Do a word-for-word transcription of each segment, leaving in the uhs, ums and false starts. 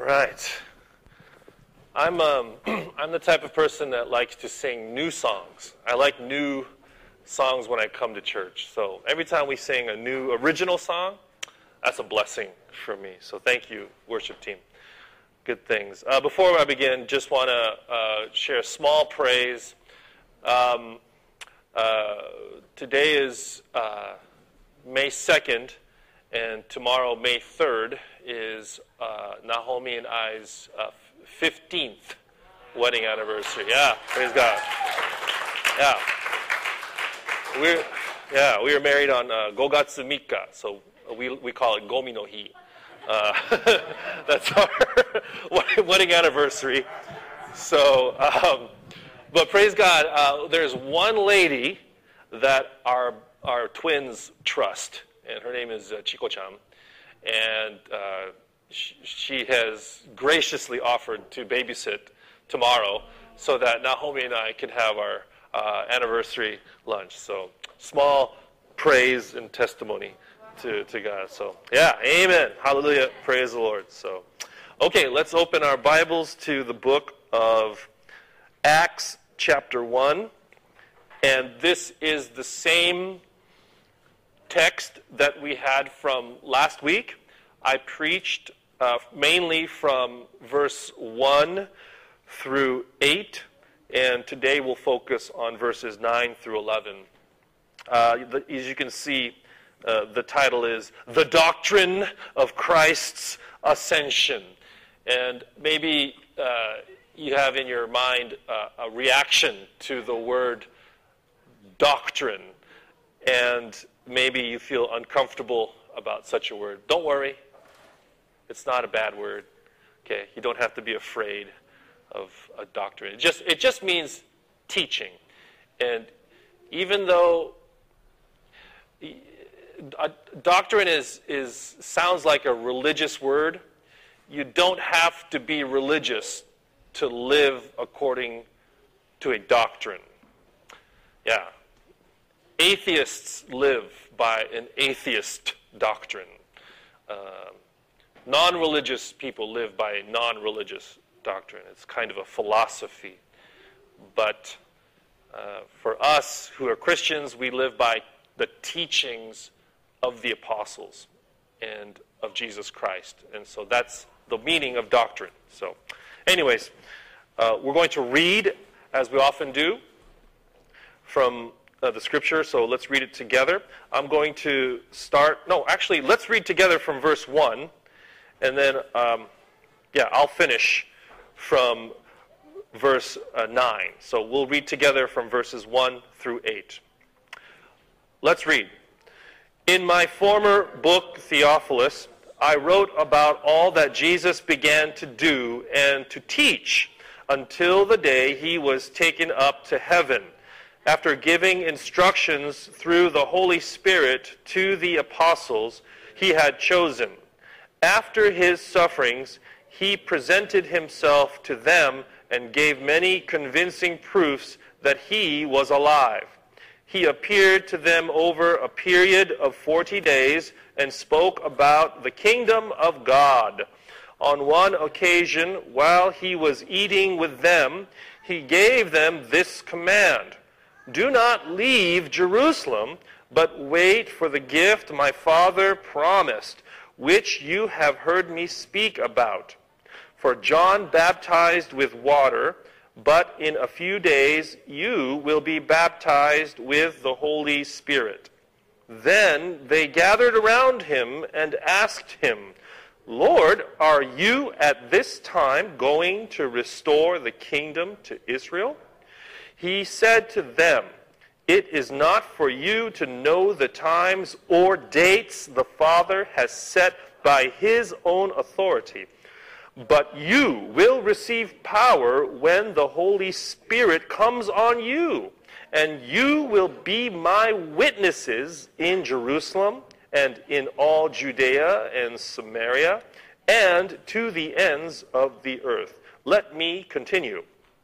right. I'm um, I'm the type of person that likes to sing new songs. I like new songs when I come to church. So every time we sing a new original song, that's a blessing for me. So thank you, worship team. Good things. Uh, before I begin, just want to uh, share a small praise. Um, uh, today is uh, May second, and tomorrow, May third, is uh, Naomi and I's uh, fifteenth wedding anniversary. Yeah, praise God. Yeah. We're, yeah, we were married on uh, Gogatsu Mika, so we we call it Gomi no Hi. Uh, that's our wedding anniversary. So, um, but praise God, uh, there's one lady that our our twins trust, and her name is uh, Chiko-chan, and uh, she, she has graciously offered to babysit tomorrow so that Naomi and I can have our uh, anniversary lunch. So, small praise and testimony to, to God. So, yeah, amen. Hallelujah. Praise the Lord. So, okay, let's open our Bibles to the book of Acts chapter one. And this is the same text that we had from last week. I preached uh, mainly from verse one through eight, and today we'll focus on verses nine through eleven. Uh, the, as you can see, uh, the title is The Doctrine of Christ's Ascension. And maybe uh, you have in your mind uh, a reaction to the word doctrine, and maybe you feel uncomfortable about such a word. Don't worry. It's not a bad word. Okay, you don't have to be afraid of a doctrine. It just it just means teaching. And even though a doctrine is is sounds like a religious word, you don't have to be religious to live according to a doctrine. Yeah. Atheists live by an atheist doctrine. Uh, non-religious people live by a non-religious doctrine. It's kind of a philosophy. But uh, for us who are Christians, we live by the teachings of the apostles and of Jesus Christ. And so that's the meaning of doctrine. So anyways, uh, we're going to read, as we often do, from Uh, the scripture, so let's read it together. I'm going to start, no, actually, let's read together from verse one, and then, um, yeah, I'll finish from verse uh, nine. So we'll read together from verses one through eight. Let's read. In my former book, Theophilus, I wrote about all that Jesus began to do and to teach until the day he was taken up to heaven, after giving instructions through the Holy Spirit to the apostles he had chosen. After his sufferings, he presented himself to them and gave many convincing proofs that he was alive. He appeared to them over a period of forty days and spoke about the kingdom of God. On one occasion, while he was eating with them, he gave them this command: do not leave Jerusalem, but wait for the gift my Father promised, which you have heard me speak about. For John baptized with water, but in a few days you will be baptized with the Holy Spirit. Then they gathered around him and asked him, Lord, are you at this time going to restore the kingdom to Israel? He said to them, it is not for you to know the times or dates the Father has set by his own authority, but you will receive power when the Holy Spirit comes on you, and you will be my witnesses in Jerusalem and in all Judea and Samaria and to the ends of the earth. Let me continue.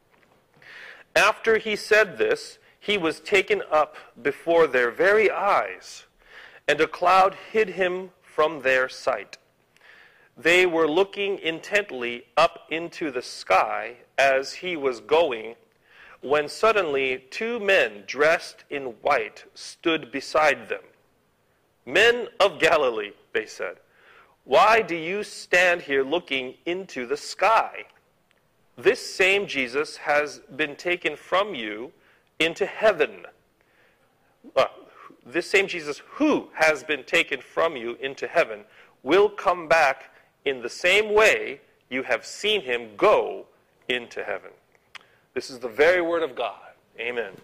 After he said this, he was taken up before their very eyes, and a cloud hid him from their sight. They were looking intently up into the sky as he was going, when suddenly two men dressed in white stood beside them. "Men of Galilee," they said, "why do you stand here looking into the sky? This same Jesus has been taken from you into heaven. Uh, this same Jesus who has been taken from you into heaven will come back in the same way you have seen him go into heaven." This is the very word of God. Amen.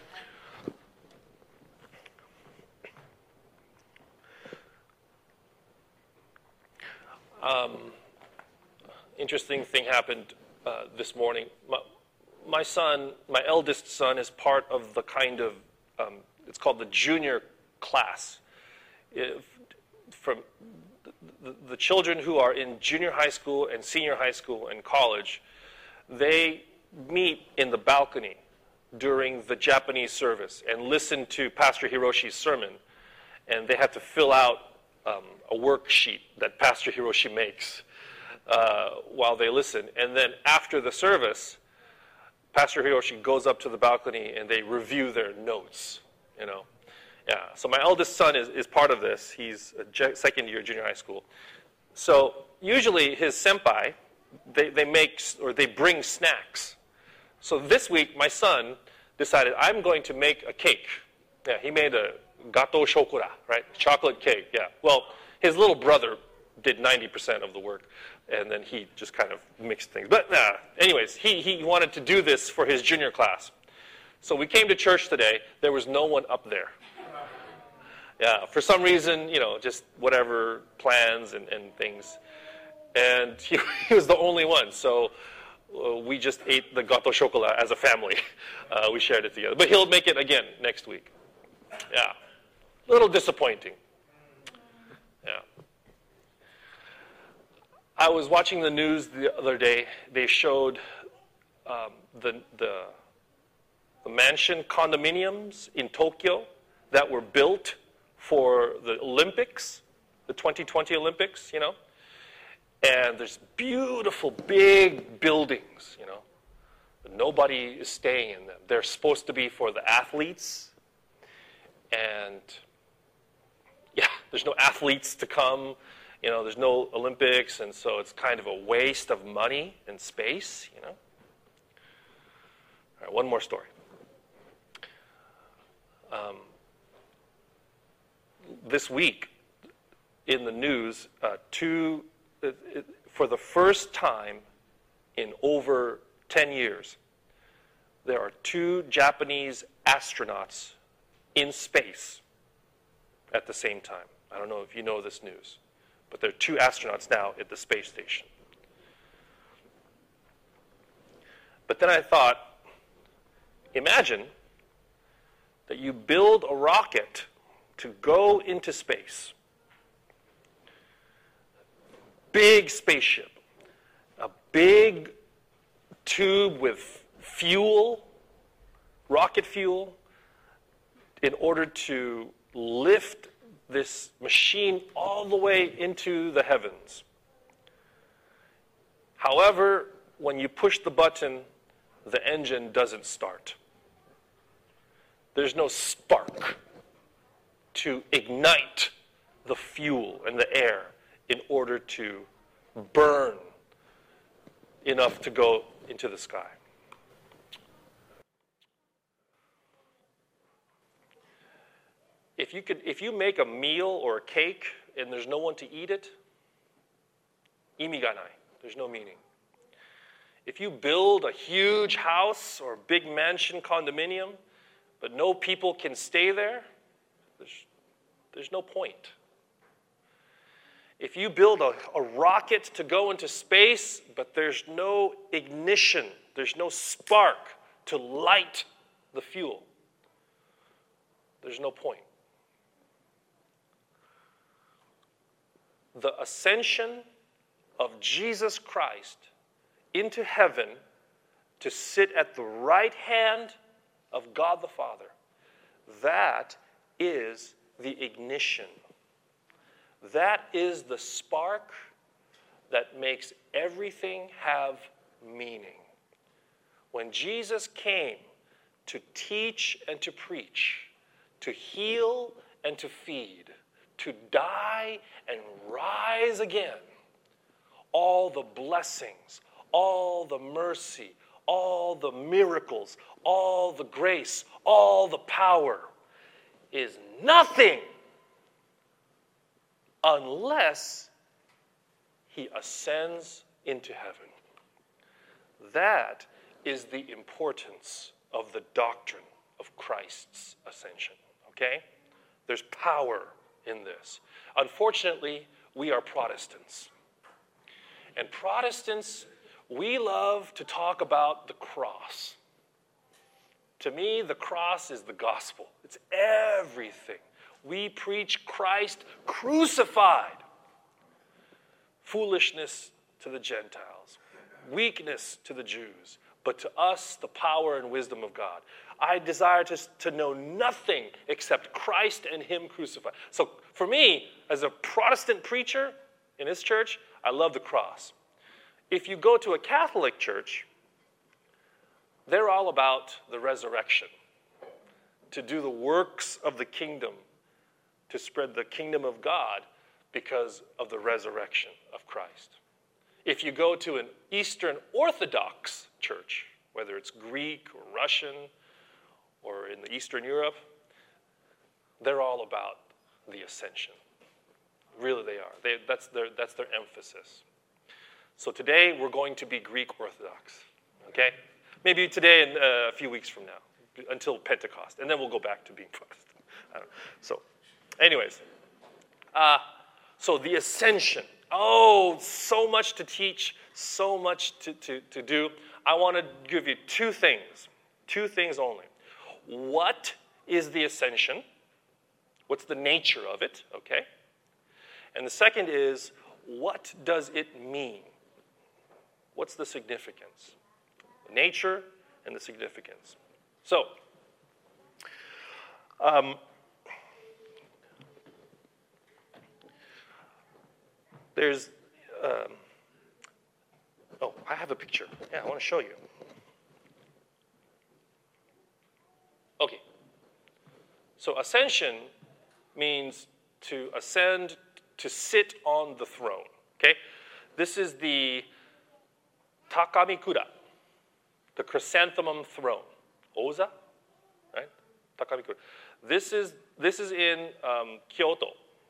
Um, interesting thing happened uh, this morning. My, my son, my eldest son, is part of the kind of, um, it's called the junior class. If, from the, the children who are in junior high school and senior high school and college, they meet in the balcony during the Japanese service and listen to Pastor Hiroshi's sermon. And they have to fill out um, a worksheet that Pastor Hiroshi makes uh, while they listen. And then after the service, Pastor Hiroshi goes up to the balcony and they review their notes, you know. Yeah, so my eldest son is, is part of this. He's a second year junior high school. So usually his senpai, they, they make, or they bring snacks. So this week, my son decided, I'm going to make a cake. Yeah, he made a gâteau chocolat, right? Chocolate cake, yeah. Well, his little brother did ninety percent of the work, and then he just kind of mixed things. But uh, anyways, he, he wanted to do this for his junior class. So we came to church today. There was no one up there. Yeah, for some reason, you know, just whatever plans and, and things. And he, he was the only one. So uh, we just ate the gâteau chocolat as a family. Uh, we shared it together. But he'll make it again next week. Yeah. A little disappointing. Yeah. I was watching the news the other day. They showed um, the, the, the mansion condominiums in Tokyo that were built for the Olympics, the twenty twenty Olympics, you know. And there's beautiful, big buildings, you know. But nobody is staying in them. They're supposed to be for the athletes. And, yeah, there's no athletes to come. You know, there's no Olympics, and so it's kind of a waste of money and space, you know. All right, one more story. Um, this week, in the news, uh, two, it, it, for the first time in over ten years, there are two Japanese astronauts in space at the same time. I don't know if you know this news, but there are two astronauts now at the space station. But then I thought, imagine that you build a rocket to go into space. Big spaceship, a big tube with fuel, rocket fuel, in order to lift this machine all the way into the heavens. However, when you push the button, the engine doesn't start. There's no spark to ignite the fuel and the air in order to burn enough to go into the sky. If you could, if you make a meal or a cake and there's no one to eat it, imi ga nai, there's no meaning. If you build a huge house or big mansion condominium, but no people can stay there, there's, there's no point. If you build a, a rocket to go into space, but there's no ignition, there's no spark to light the fuel, there's no point. The ascension of Jesus Christ into heaven to sit at the right hand of God the Father, that is the ignition. That is the spark that makes everything have meaning. When Jesus came to teach and to preach, to heal and to feed, to die and rise again, all the blessings, all the mercy, all the miracles, all the grace, all the power is nothing unless he ascends into heaven. That is the importance of the doctrine of Christ's ascension, okay? There's power in this. Unfortunately, we are Protestants. And Protestants, we love to talk about the cross. To me, the cross is the gospel. It's everything. We preach Christ crucified. Foolishness to the Gentiles, weakness to the Jews, but to us, the power and wisdom of God. I desire to, to know nothing except Christ and him crucified. So for me, as a Protestant preacher in this church, I love the cross. If you go to a Catholic church, they're all about the resurrection, to do the works of the kingdom, to spread the kingdom of God because of the resurrection of Christ. If you go to an Eastern Orthodox church, whether it's Greek or Russian or in the Eastern Europe, they're all about the ascension. Really they are. They, that's, their, that's their emphasis. So today we're going to be Greek Orthodox, okay? Maybe today and uh, a few weeks from now, until Pentecost, and then we'll go back to being Protestant. I don't know. So, anyways, uh, so the ascension. Oh, so much to teach, so much to, to, to do. I want to give you two things, two things only. What is the ascension? What's the nature of it, okay? And the second is, what does it mean? What's the significance? The nature and the significance. So, um, there's, um, oh, I have a picture. Yeah, I want to show you. Okay. So ascension means to ascend, to sit on the throne. Okay? This is the Takamikura, the chrysanthemum throne. Oza, right? Takamikura. This is, this is in um, Kyoto.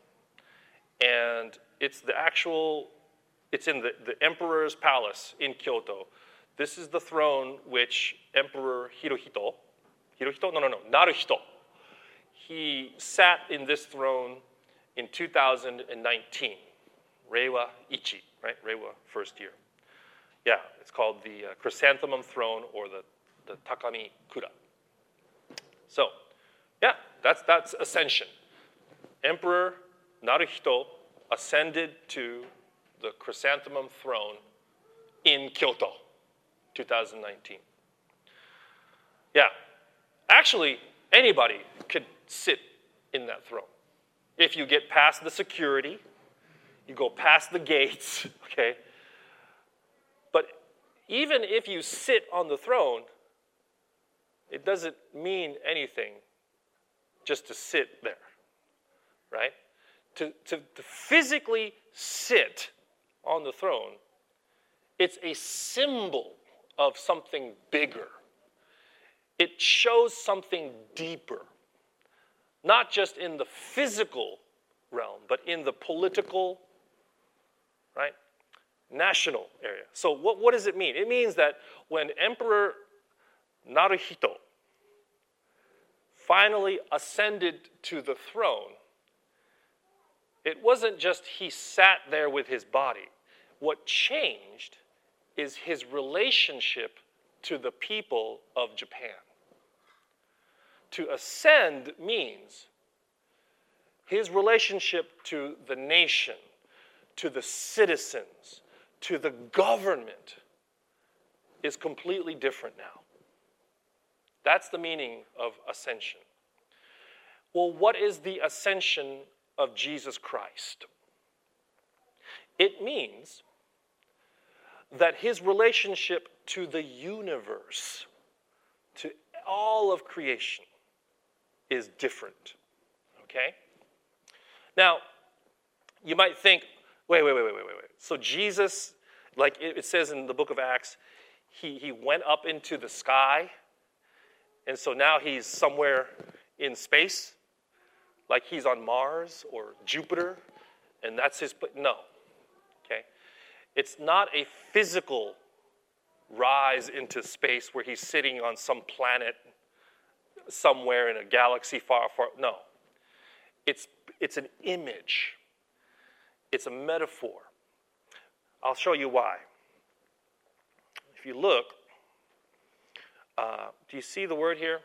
And it's the actual, it's in the, the emperor's palace in Kyoto. This is the throne which Emperor Hirohito, Hirohito? No, no, no, Naruhito. He sat in this throne in two thousand nineteen, Reiwa Ichi, right? Reiwa, first year. Yeah, it's called the uh, chrysanthemum throne or the, the Takami Kura. So, yeah, that's, that's ascension. Emperor Naruhito ascended to the chrysanthemum throne in Kyoto, two thousand nineteen. Yeah, actually, anybody could sit in that throne. If you get past the security, you go past the gates, okay? But even if you sit on the throne, it doesn't mean anything just to sit there, right? To, to, to physically sit on the throne, it's a symbol of something bigger. It shows something deeper, not just in the physical realm, but in the political, right, national area. So what, what does it mean? It means that when Emperor Naruhito finally ascended to the throne, it wasn't just he sat there with his body. What changed is his relationship to the people of Japan. To ascend means his relationship to the nation, to the citizens, to the government is completely different now. That's the meaning of ascension. Well, what is the ascension of Jesus Christ? It means that his relationship to the universe, to all of creation, is different. Okay? Now, you might think, wait, wait, wait, wait, wait, wait. So Jesus, like it says in the book of Acts, he, he went up into the sky, and so now he's somewhere in space, like he's on Mars or Jupiter, and that's his, no. Okay? It's not a physical rise into space where he's sitting on some planet somewhere in a galaxy far, far, no. It's, it's an image. It's a metaphor. I'll show you why. If you look, uh, do you see the word here?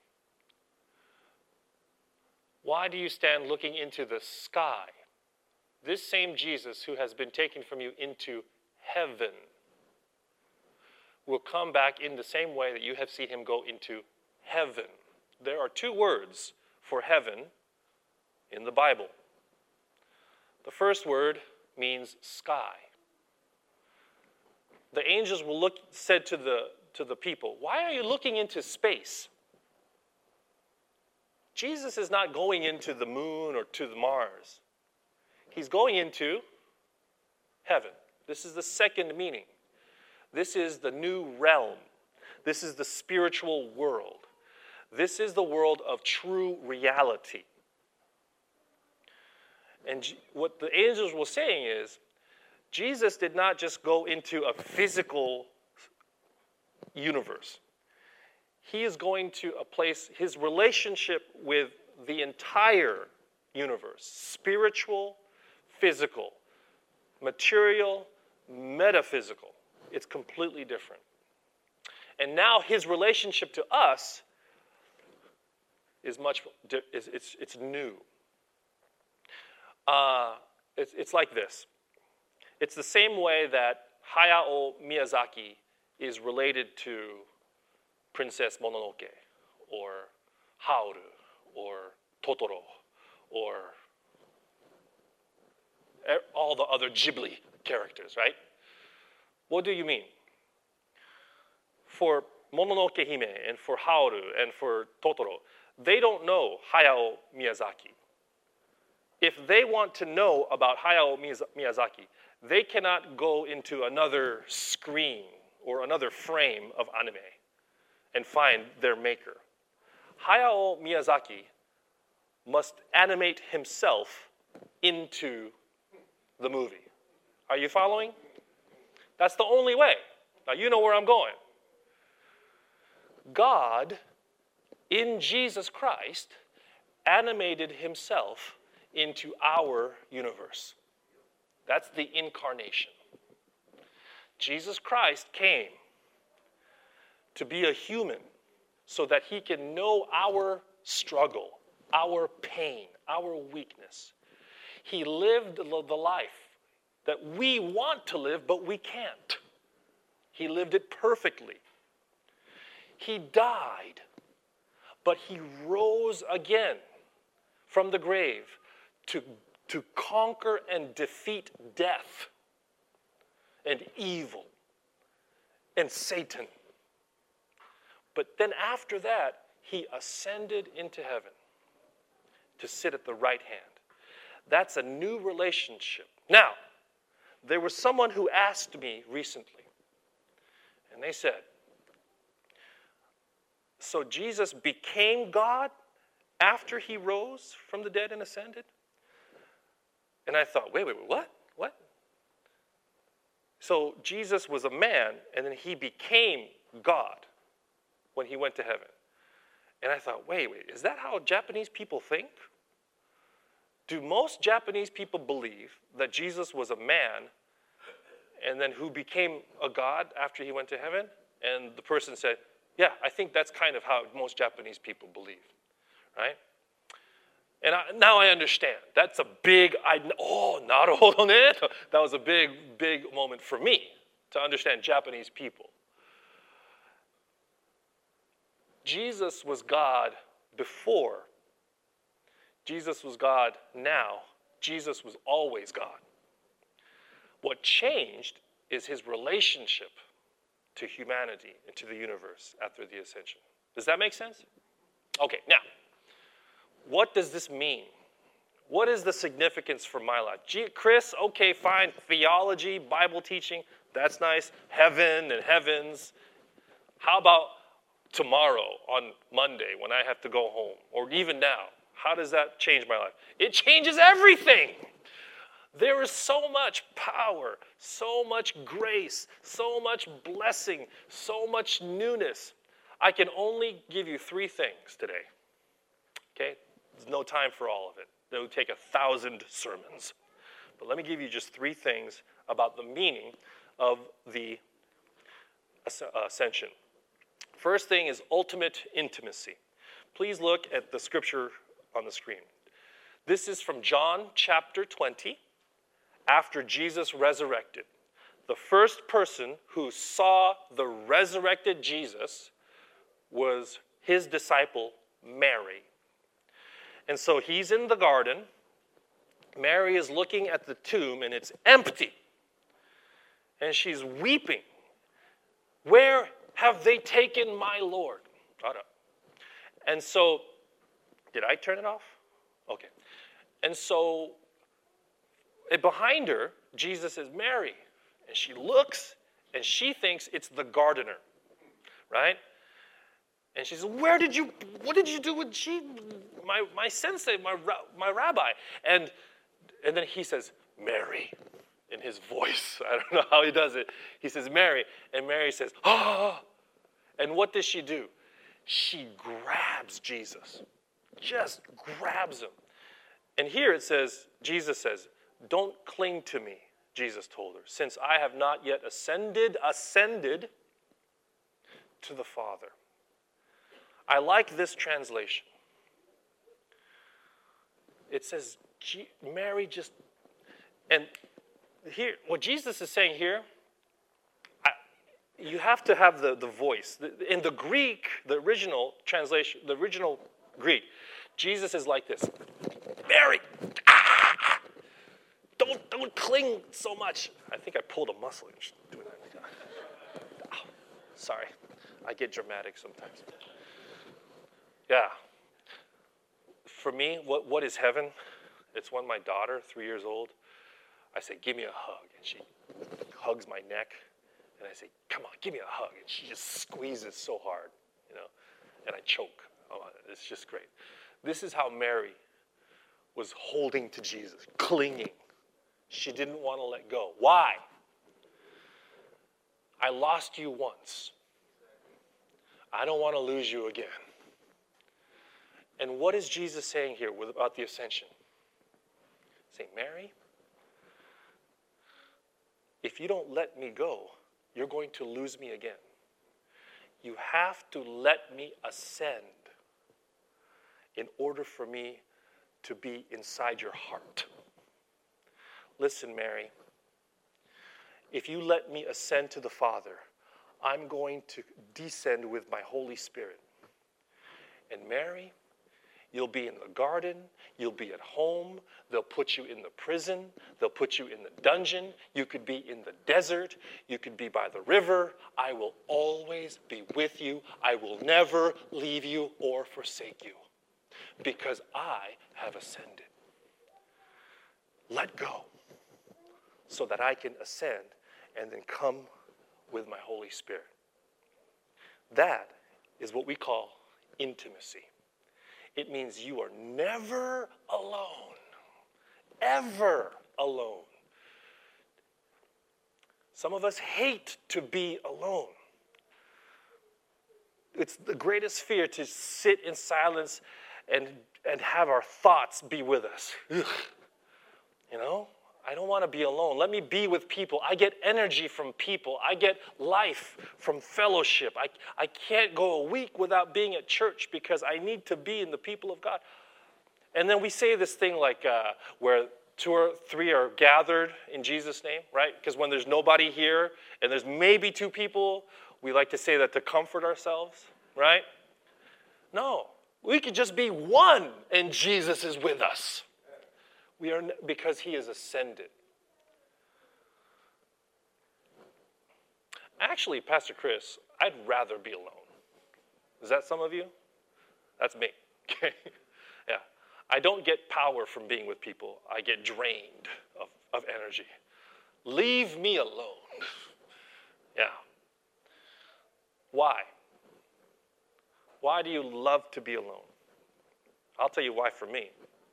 Why do you stand looking into the sky? This same Jesus who has been taken from you into heaven will come back in the same way that you have seen him go into heaven. There are two words for heaven in the Bible. The first word means sky. The angels will look, said to the, to the people, why are you looking into space? Jesus is not going into the moon or to the Mars. He's going into heaven. This is the second meaning. This is the new realm. This is the spiritual world. This is the world of true reality. And what the angels were saying is, Jesus did not just go into a physical universe. He is going to a place, his relationship with the entire universe, spiritual, physical, material, metaphysical. It's completely different. And now his relationship to us is much, it's, it's, it's new. Uh, it's, it's like this. It's the same way that Hayao Miyazaki is related to Princess Mononoke, or Haoru, or Totoro, or all the other Ghibli characters, right? What do you mean? For Mononoke Hime and for Haoru and for Totoro, they don't know Hayao Miyazaki. If they want to know about Hayao Miyazaki, they cannot go into another screen or another frame of anime and find their maker. Hayao Miyazaki must animate himself into the movie. Are you following? That's the only way. Now you know where I'm going. God, in Jesus Christ, animated himself into our universe. That's the incarnation. Jesus Christ came to be a human so that he can know our struggle, our pain, our weakness. He lived the life that we want to live, but we can't. He lived it perfectly. He died, but he rose again from the grave to, to conquer and defeat death and evil and Satan. But then after that, he ascended into heaven to sit at the right hand. That's a new relationship. Now, there was someone who asked me recently, and they said, so Jesus became God after he rose from the dead and ascended? And I thought, wait, wait, wait, what? What? So Jesus was a man, and then he became God when he went to heaven. And I thought, wait, wait, is that how Japanese people think? Do most Japanese people believe that Jesus was a man and then who became a God after he went to heaven? And the person said, yeah, I think that's kind of how most Japanese people believe, right? And I, now I understand. That's a big, I, oh, naruhodo ne. That was a big, big moment for me to understand Japanese people. Jesus was God before. Jesus was God now. Jesus was always God. What changed is his relationship to humanity and to the universe after the ascension. Does that make sense? Okay, now, what does this mean? What is the significance for my life? Gee, Chris, okay, fine, theology, Bible teaching, that's nice. Heaven and heavens. How about tomorrow on Monday when I have to go home? Or even now, how does that change my life? It changes everything. There is so much power, so much grace, so much blessing, so much newness. I can only give you three things today. Okay? There's no time for all of it. It would take a thousand sermons. But let me give you just three things about the meaning of the ascension. First thing is ultimate intimacy. Please look at the scripture on the screen. This is from John chapter twenty. After Jesus resurrected, the first person who saw the resurrected Jesus was his disciple, Mary. And so he's in the garden. Mary is looking at the tomb, and it's empty. And she's weeping. Where have they taken my Lord? Shut up. And so, did I turn it off? Okay. And so, and behind her, Jesus says, Mary. And she looks, and she thinks it's the gardener, right? And she says, where did you, what did you do with she, my, my sensei, my, my rabbi? And, and then he says, Mary, in his voice. I don't know how he does it. He says, Mary. And Mary says, oh. And what does she do? She grabs Jesus. Just grabs him. And here it says, Jesus says, don't cling to me, Jesus told her, since I have not yet ascended, ascended to the Father. I like this translation. It says, Mary just, and here, what Jesus is saying here, I, you have to have the, the voice. In the Greek, the original translation, the original Greek, Jesus is like this. Mary, ah, don't, don't cling so much. I think I pulled a muscle just doing that. Oh, sorry, I get dramatic sometimes. Yeah. For me, what, what is heaven? It's when my daughter, three years old, I say, give me a hug. And she hugs my neck. And I say, come on, give me a hug. And she just squeezes so hard, you know, and I choke. Oh, it's just great. This is how Mary was holding to Jesus, clinging. She didn't want to let go. Why? I lost you once. I don't want to lose you again. And what is Jesus saying here with, about the ascension? Saying, Mary, if you don't let me go, you're going to lose me again. You have to let me ascend in order for me to be inside your heart. Listen, Mary, if you let me ascend to the Father, I'm going to descend with my Holy Spirit. And Mary, you'll be in the garden, you'll be at home, they'll put you in the prison, they'll put you in the dungeon, you could be in the desert, you could be by the river. I will always be with you. I will never leave you or forsake you because I have ascended. Let go so that I can ascend and then come with my Holy Spirit. That is what we call intimacy. It means you are never alone, ever alone. Some of us hate to be alone. It's the greatest fear to sit in silence and, and have our thoughts be with us. Ugh. You know, I don't want to be alone. Let me be with people. I get energy from people. I get life from fellowship. I, I can't go a week without being at church because I need to be in the people of God. And then we say this thing like uh, where two or three are gathered in Jesus' name, right? Because when there's nobody here and there's maybe two people, we like to say that to comfort ourselves, right? No, we could just be one and Jesus is with us. We are because he is ascended. Actually, Pastor Chris, I'd rather be alone. Is that some of you? That's me. Okay. Yeah. I don't get power from being with people. I get drained of, of energy. Leave me alone. Yeah. Why? Why do you love to be alone? I'll tell you why for me.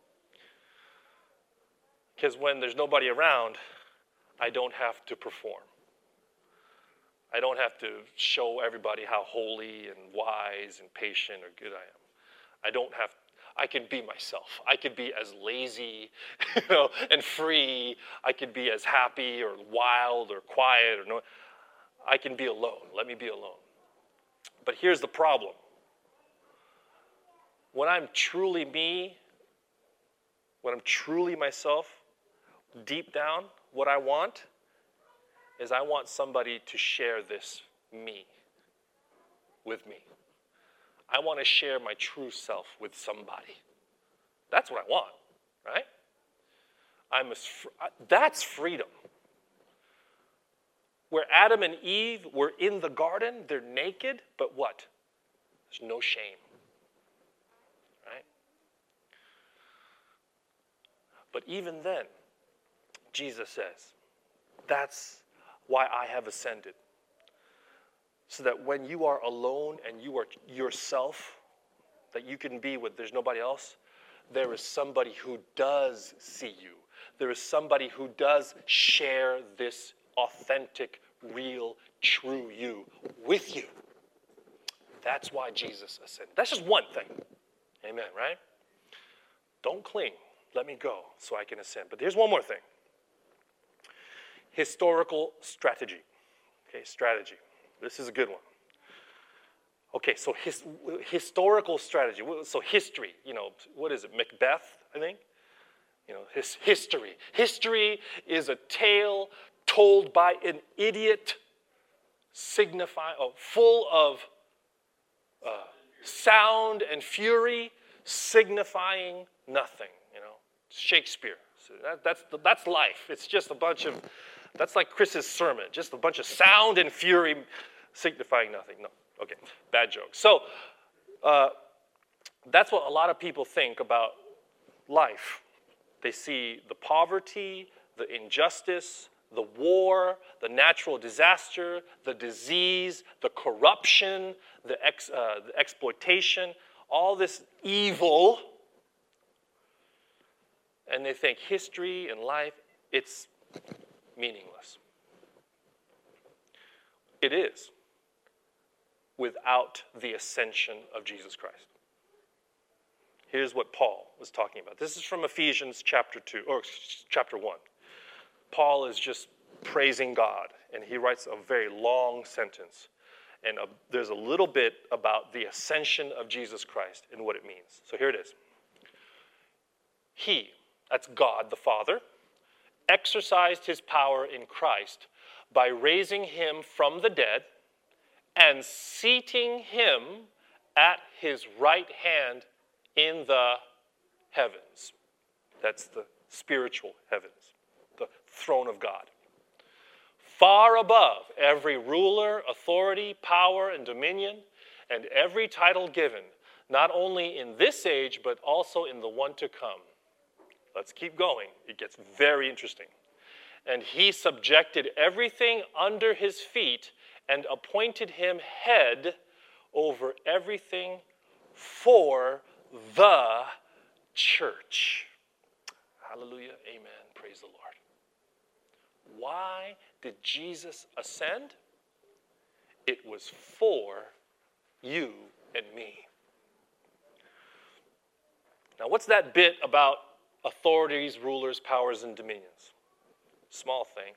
Because when there's nobody around, I don't have to perform. I don't have to show everybody how holy and wise and patient or good I am. I don't have, I can be myself. I could be as lazy, you know, and free. I could be as happy or wild or quiet or no. I can be alone. Let me be alone. But here's the problem. When I'm truly me, when I'm truly myself, deep down, what I want is I want somebody to share this me with me. I want to share my true self with somebody. That's what I want, right? I'm a, that's freedom. Where Adam and Eve were in the garden, they're naked, but what? There's no shame, right? But even then, Jesus says, that's why I have ascended. So that when you are alone and you are yourself, that you can be with, there's nobody else, there is somebody who does see you. There is somebody who does share this authentic, real, true you with you. That's why Jesus ascended. That's just one thing. Amen, right? Don't cling. Let me go so I can ascend. But here's one more thing. Historical strategy. Okay, strategy. This is a good one. Okay, so his, historical strategy. So history, you know, what is it? Macbeth, I think? You know, his history. History is a tale told by an idiot, signify, oh, full of uh, sound and fury, signifying nothing. You know, Shakespeare. So that, that's the, that's life. It's just a bunch of. That's like Chris's sermon, just a bunch of sound and fury signifying nothing. No, okay, bad joke. So uh, that's what a lot of people think about life. They see the poverty, the injustice, the war, the natural disaster, the disease, the corruption, the, ex, uh, the exploitation, all this evil, and they think history and life, it's meaningless. It is, without the ascension of Jesus Christ. Here's what Paul was talking about. This is from Ephesians chapter two, or chapter one. Paul is just praising God, and he writes a very long sentence. And a, there's a little bit about the ascension of Jesus Christ and what it means. So here it is. He, that's God the Father, exercised his power in Christ by raising him from the dead and seating him at his right hand in the heavens. That's the spiritual heavens, the throne of God. Far above every ruler, authority, power, and dominion, and every title given, not only in this age, but also in the one to come. Let's keep going. It gets very interesting. And he subjected everything under his feet and appointed him head over everything for the church. Hallelujah. Amen. Praise the Lord. Why did Jesus ascend? It was for you and me. Now, what's that bit about authorities, rulers, powers, and dominions? Small thing.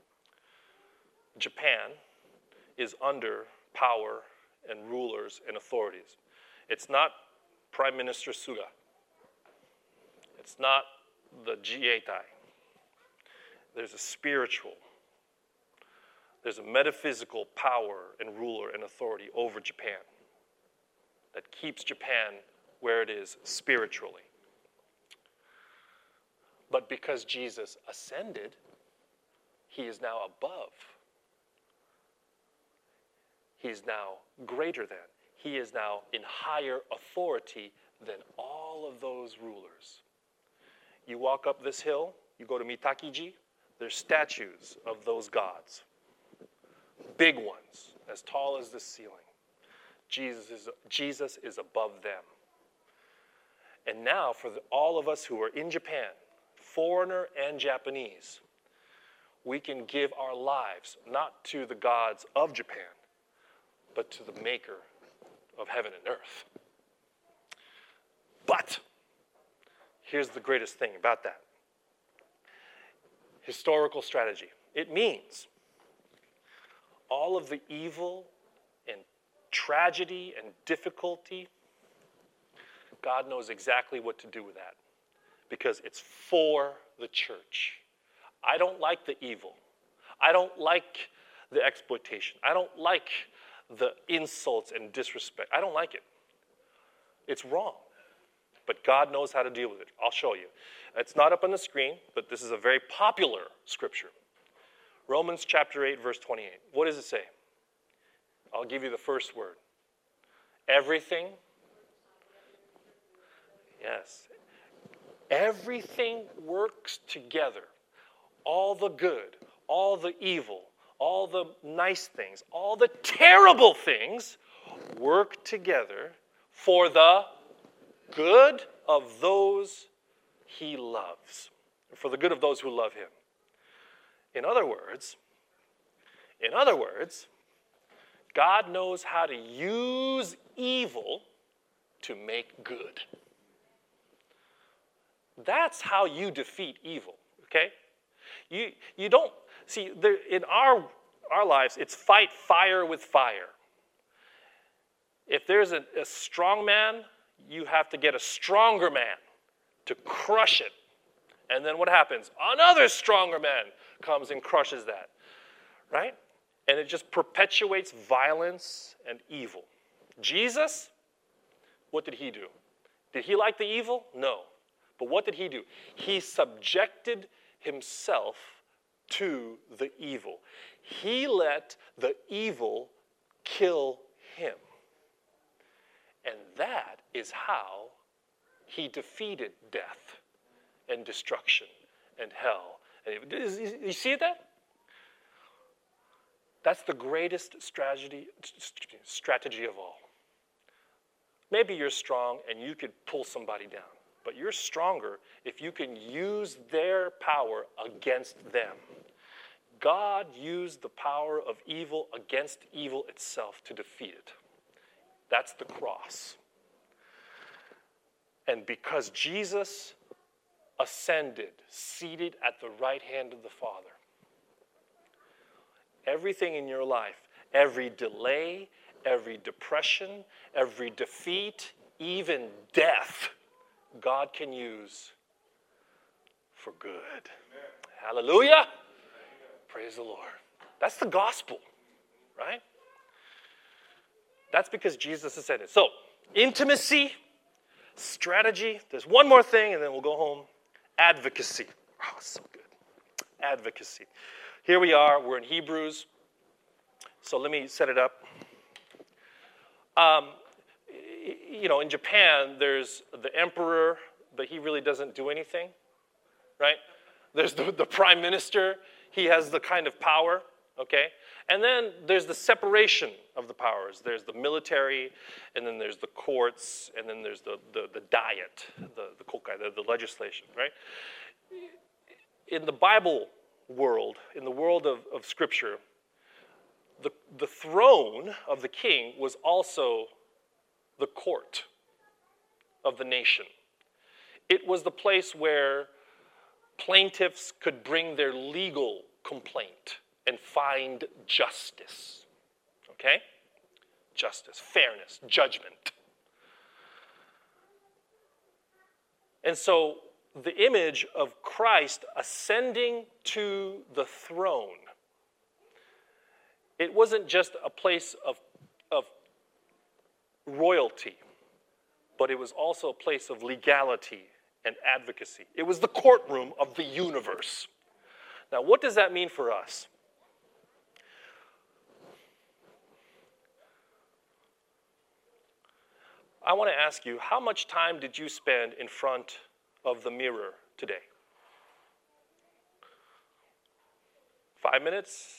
Japan is under power and rulers and authorities. It's not Prime Minister Suga. It's not the Jietai. There's a spiritual, there's a metaphysical power and ruler and authority over Japan that keeps Japan where it is spiritually. But because Jesus ascended, he is now above He's now greater than. He is now in higher authority than all of those rulers. You walk up this hill, you go to Mitakiji, there's statues of those gods. Big ones, as tall as the ceiling. Jesus is, Jesus is above them. And now, for the, all of us who are in Japan, foreigner and Japanese, we can give our lives not to the gods of Japan, but to the maker of heaven and earth. But here's the greatest thing about that. Historical strategy. It means all of the evil and tragedy and difficulty, God knows exactly what to do with that because it's for the church. I don't like the evil. I don't like the exploitation. I don't like the insults and disrespect. I don't like it. It's wrong. But God knows how to deal with it. I'll show you. It's not up on the screen, but this is a very popular scripture. Romans chapter eight, verse twenty-eight. What does it say? I'll give you the first word. Everything. Yes. Everything works together. All the good, all the evil, all the nice things, all the terrible things work together for the good of those he loves. For the good of those who love him. In other words, in other words, God knows how to use evil to make good. That's how you defeat evil, okay? You, you don't, see, there, in our, our lives, it's fight fire with fire. If there's a, a strong man, you have to get a stronger man to crush it. And then what happens? Another stronger man comes and crushes that, right? And it just perpetuates violence and evil. Jesus, what did he do? Did he like the evil? No. But what did he do? He subjected himself to the evil. He let the evil kill him. And that is how he defeated death and destruction and hell. And it, you see that? That's the greatest strategy, strategy of all. Maybe you're strong and you could pull somebody down. But you're stronger if you can use their power against them. God used the power of evil against evil itself to defeat it. That's the cross. And because Jesus ascended, seated at the right hand of the Father, everything in your life, every delay, every depression, every defeat, even death, God can use for good. Amen. Hallelujah. Amen. Praise the Lord. That's the gospel, right? That's because Jesus has said it. So, intimacy, strategy. There's one more thing, and then we'll go home. Advocacy. Oh, so good. Advocacy. Here we are. We're in Hebrews. So let me set it up. Um, you know, in Japan, there's the emperor, but he really doesn't do anything, right? There's the, the prime minister. He has the kind of power, okay? And then there's the separation of the powers. There's the military, and then there's the courts, and then there's the, the, the diet, the, the kokai, the, the legislation, right? In the Bible world, in the world of, of Scripture, the, the throne of the king was also the court of the nation. It was the place where plaintiffs could bring their legal complaint and find justice. Okay? Justice, fairness, judgment. And so the image of Christ ascending to the throne, it wasn't just a place of, of royalty, but it was also a place of legality and advocacy. It was the courtroom of the universe. Now, what does that mean for us? I want to ask you, how much time did you spend in front of the mirror today? Five minutes?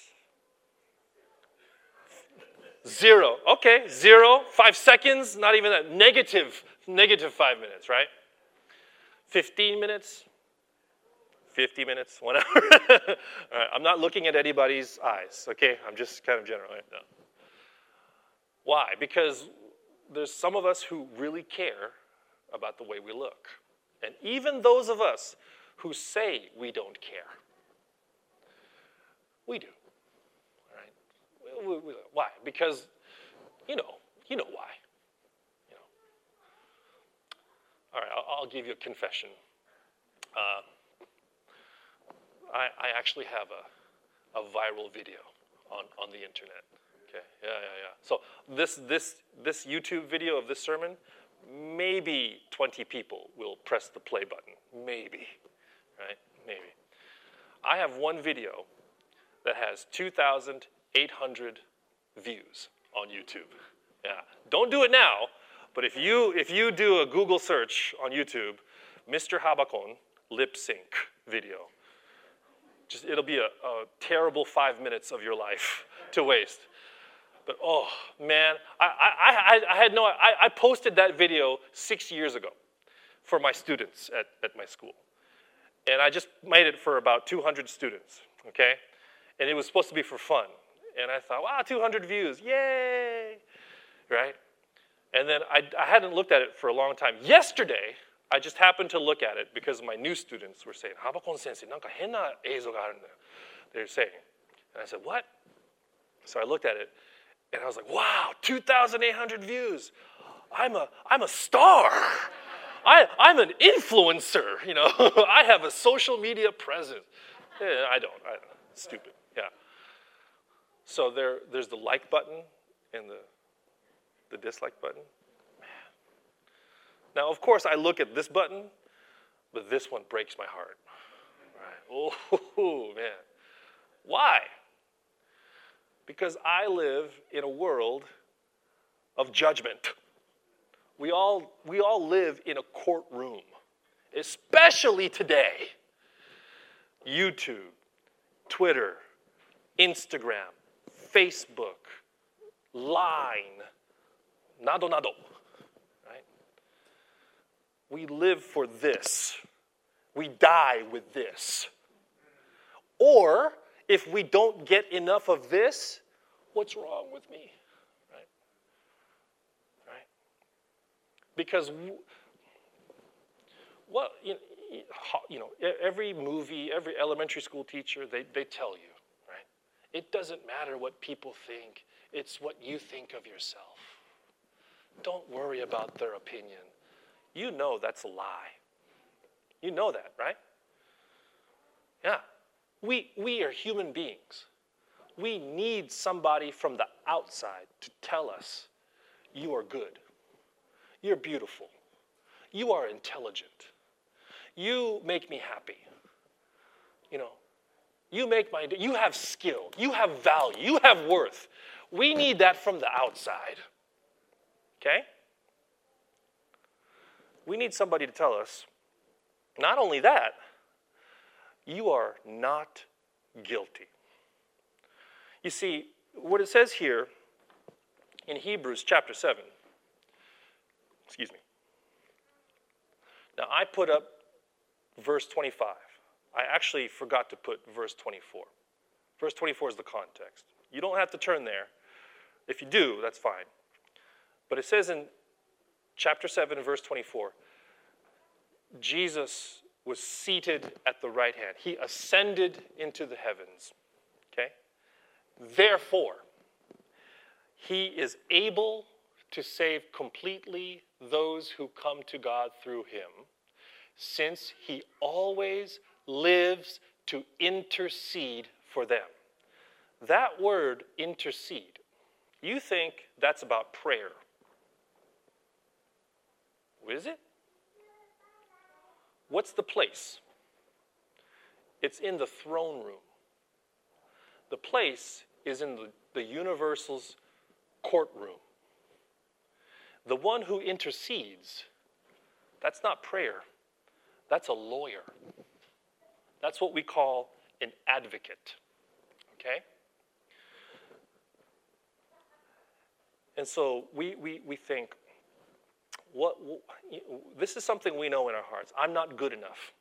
Zero. Okay, zero. Five seconds, not even that. Negative, negative five minutes, right? Fifteen minutes? fifty minutes, one hour. All right, I'm not looking at anybody's eyes, okay? I'm just kind of general right now. Why? Because there's some of us who really care about the way we look. And even those of us who say we don't care, we do. All right? We, we, we, why? Because, you know, you know why. You know. All right, I'll, I'll give you a confession. Uh, I, I actually have a, a viral video on, on the internet. Okay, yeah, yeah, yeah. So this, this, this YouTube video of this sermon, maybe twenty people will press the play button. Maybe, right? Maybe. I have one video that has two thousand eight hundred views on YouTube. Yeah, don't do it now, but if you, if you do a Google search on YouTube, Mister Habakon lip sync video, just, it'll be a, a terrible five minutes of your life to waste. But oh man, I, I, I, I had no, I, I posted that video six years ago for my students at, at my school. And I just made it for about two hundred students, okay? And it was supposed to be for fun. And I thought, wow, two hundred views, yay, right? And then I, I hadn't looked at it for a long time. Yesterday, I just happened to look at it because my new students were saying, Habakon sensei, nanka henna eizo ga aru nda. They're saying. And I said, what? So I looked at it, and I was like, wow, two thousand eight hundred views. I'm a, I'm a star. I, I'm an influencer, you know. I have a social media presence. Yeah, I don't, I don't. Stupid, yeah. So there, there's the like button and the, the dislike button. Man. Now, of course, I look at this button, but this one breaks my heart. Right. Oh, man. Why? Because I live in a world of judgment. We all, we all live in a courtroom, especially today. YouTube, Twitter, Instagram, Facebook, Line, nado nado, right? We live for this. We die with this. Or, if we don't get enough of this, what's wrong with me? Right? Right? Because what you know, you know, every movie, every elementary school teacher, they, they tell you, right? It doesn't matter what people think. It's what you think of yourself. Don't worry about their opinion. You know that's a lie. You know that, right? Yeah. We, we are human beings. We need somebody from the outside to tell us, you are good. You're beautiful. You are intelligent. You make me happy. You know, you make my, you have skill. You have value. You have worth. We need that from the outside. Okay? We need somebody to tell us, not only that, you are not guilty. You see, what it says here in Hebrews chapter seven, excuse me. Now, I put up verse twenty-five. I actually forgot to put verse twenty-four. Verse twenty-four is the context. You don't have to turn there. If you do, that's fine. But it says in chapter seven, verse twenty-four, Jesus was seated at the right hand. He ascended into the heavens. Okay? Therefore, he is able to save completely those who come to God through him, since he always lives to intercede for them. That word, intercede, you think that's about prayer. Is it? What's the place? It's in the throne room. The place is in the, the universal's courtroom. The one who intercedes, that's not prayer. That's a lawyer. That's what we call an advocate. Okay? And so we, we, we think, what, what this is something we know in our hearts. I'm not good enough.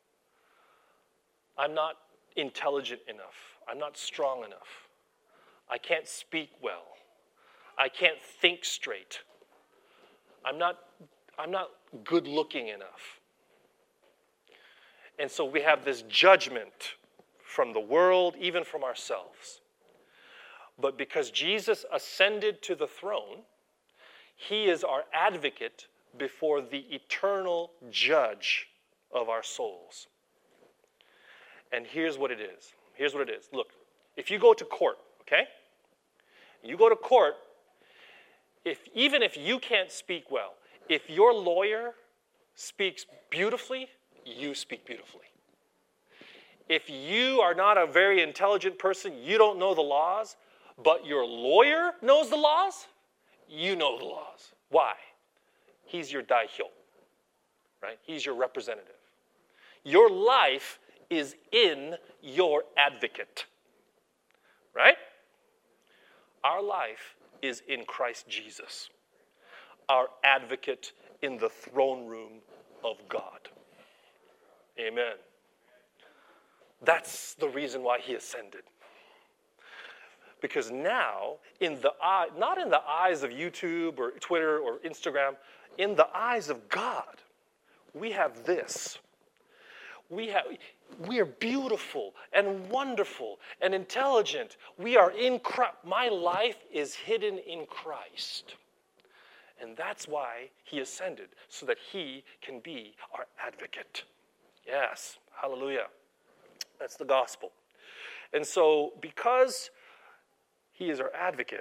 I'm not intelligent enough. I'm not strong enough. I can't speak well. I can't think straight. I'm not, I'm not good looking enough. And so we have this judgment from the world, even from ourselves. But because Jesus ascended to the throne, he is our advocate before the eternal judge of our souls. And here's what it is. Here's what it is. Look, if you go to court, okay? You go to court, if even if you can't speak well, if your lawyer speaks beautifully, you speak beautifully. If you are not a very intelligent person, you don't know the laws, but your lawyer knows the laws, you know the laws. Why? He's your daihyo, right? He's your representative. Your life is in your advocate, right? Our life is in Christ Jesus, our advocate in the throne room of God. Amen. That's the reason why he ascended. Because now, in the eye, not in the eyes of YouTube or Twitter or Instagram, in the eyes of God, we have this. We have, we are beautiful and wonderful and intelligent. We are in Christ. My life is hidden in Christ. And that's why he ascended, so that he can be our advocate. Yes, hallelujah. That's the gospel. And so, because he is our advocate,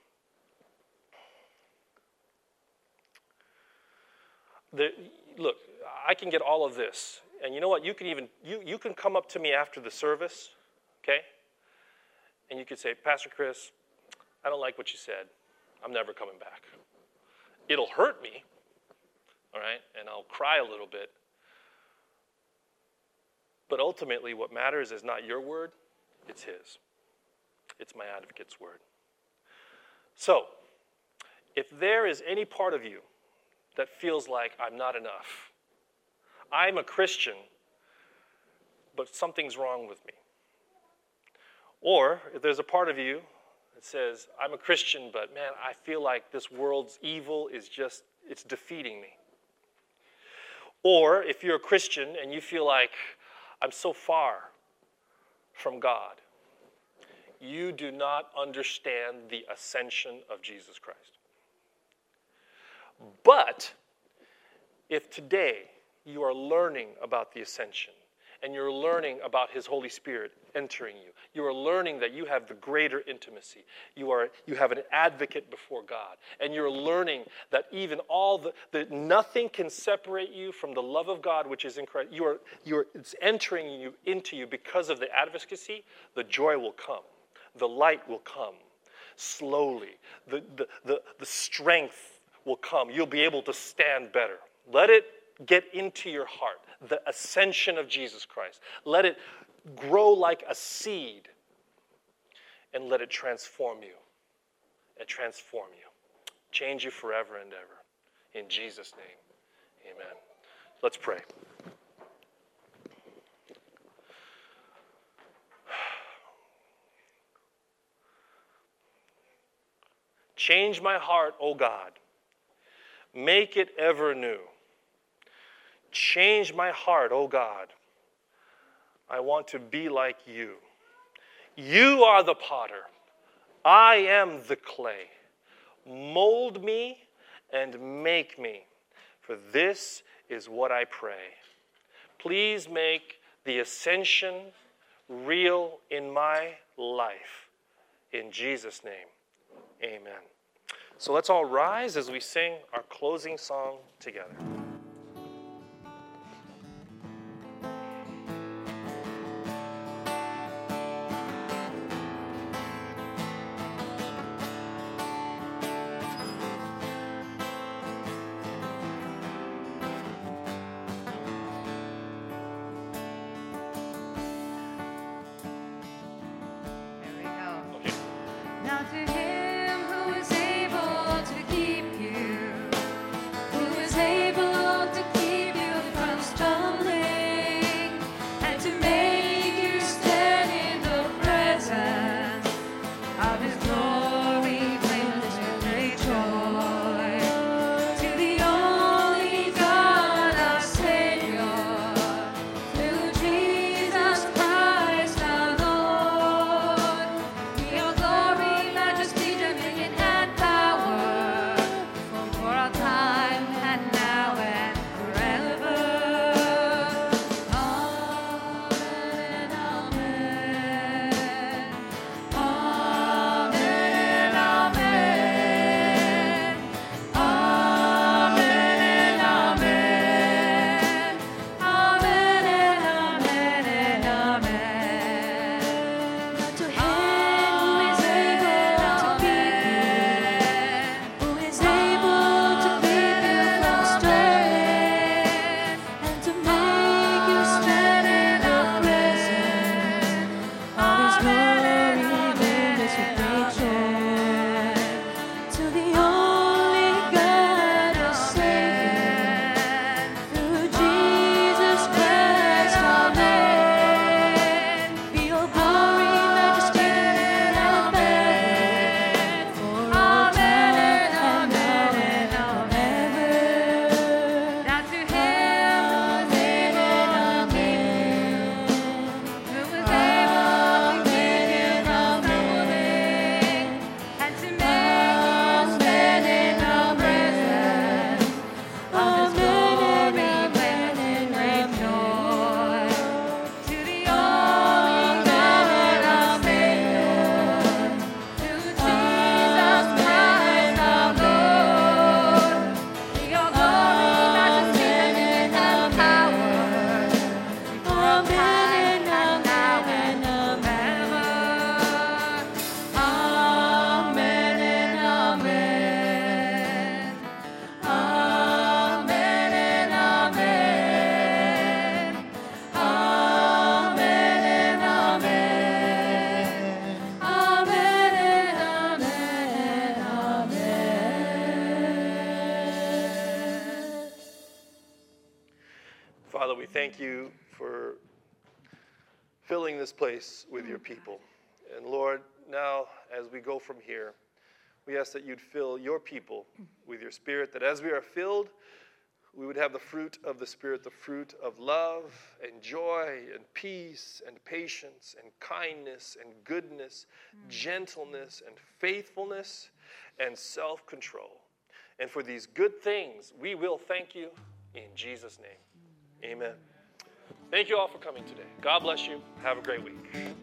the, look, I can get all of this. And you know what? You can even, you, you can come up to me after the service, okay? And you could say, Pastor Chris, I don't like what you said. I'm never coming back. It'll hurt me, all right? And I'll cry a little bit. But ultimately, what matters is not your word, it's his. It's my advocate's word. So, if there is any part of you that feels like I'm not enough, I'm a Christian, but something's wrong with me. Or if there's a part of you that says, I'm a Christian, but man, I feel like this world's evil is just, it's defeating me. Or if you're a Christian and you feel like, I'm so far from God, you do not understand the ascension of Jesus Christ. But if today you are learning about the ascension, and you're learning about his Holy Spirit entering you, you are learning that you have the greater intimacy. You are you have an advocate before God, and you're learning that even all the that nothing can separate you from the love of God which is in Christ. You are you are it's entering you into you because of the advocacy. The joy will come, the light will come slowly. The the the, the strength will come. You'll be able to stand better. Let it get into your heart, the ascension of Jesus Christ. Let it grow like a seed, and let it transform you, and transform you. Change you forever and ever. In Jesus' name, amen. Let's pray. Change my heart, O God. Make it ever new. Change my heart, O God. I want to be like you. You are the potter. I am the clay. Mold me and make me, for this is what I pray. Please make the ascension real in my life. In Jesus' name, amen. So let's all rise as we sing our closing song together. Father, we thank you for filling this place with your people. And Lord, now as we go from here, we ask that you'd fill your people with your Spirit, that as we are filled, we would have the fruit of the Spirit, the fruit of love and joy and peace and patience and kindness and goodness, mm. gentleness and faithfulness and self-control. And for these good things, we will thank you in Jesus' name. Amen. Thank you all for coming today. God bless you. Have a great week.